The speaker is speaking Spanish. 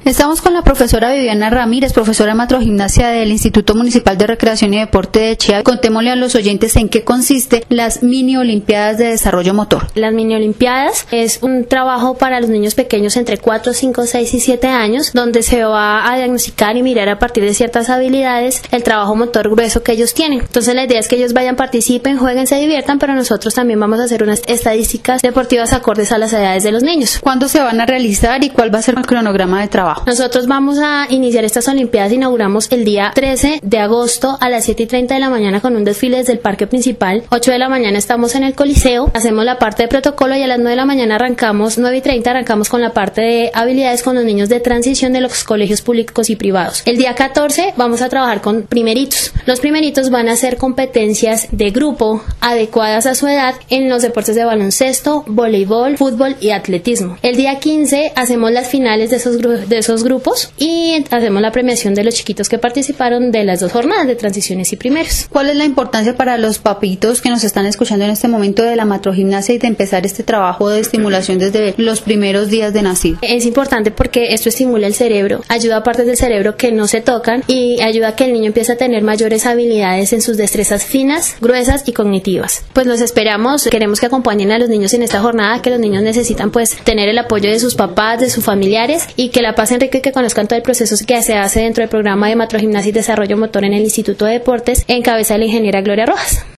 Estamos con la profesora Viviana Ramírez, profesora de matrogimnasia del Instituto Municipal de Recreación y Deporte de Chía. Contémosle a los oyentes en qué consiste las mini olimpiadas de desarrollo motor. Las mini olimpiadas es un trabajo para los niños pequeños entre 4, 5, 6 y 7 años, donde se va a diagnosticar y mirar a partir de ciertas habilidades el trabajo motor grueso que ellos tienen. Entonces la idea es que ellos vayan, participen, jueguen, se diviertan, pero nosotros también vamos a hacer unas estadísticas deportivas acordes a las edades de los niños. ¿Cuándo se van a realizar y cuál va a ser el cronograma de trabajo? Nosotros vamos a iniciar estas olimpiadas, inauguramos el día 13 de agosto a las 7:30 de la mañana con un desfile desde el parque principal. 8 de la mañana estamos en el Coliseo, hacemos la parte de protocolo y a las 9 de la mañana arrancamos, 9:30 arrancamos con la parte de habilidades con los niños de transición de los colegios públicos y privados. El día 14 vamos a trabajar con primeritos. Los primeritos van a hacer competencias de grupo adecuadas a su edad en los deportes de baloncesto, voleibol, fútbol y atletismo. El día 15 hacemos las finales de esos grupos y hacemos la premiación de los chiquitos que participaron de las dos jornadas de transiciones y primeros. ¿Cuál es la importancia para los papitos que nos están escuchando en este momento de la matrogimnasia y de empezar este trabajo de estimulación desde los primeros días de nacido? Es importante porque esto estimula el cerebro, ayuda a partes del cerebro que no se tocan y ayuda a que el niño empiece a tener mayores habilidades en sus destrezas finas, gruesas y cognitivas. Pues los esperamos, queremos que acompañen a los niños en esta jornada, que los niños necesitan pues tener el apoyo de sus papás, de sus familiares y que la pasen rico y que conozcan todo el proceso que se hace dentro del programa de matrogimnasia y desarrollo motor en el Instituto de Deportes en cabeza de la ingeniera Gloria Rojas.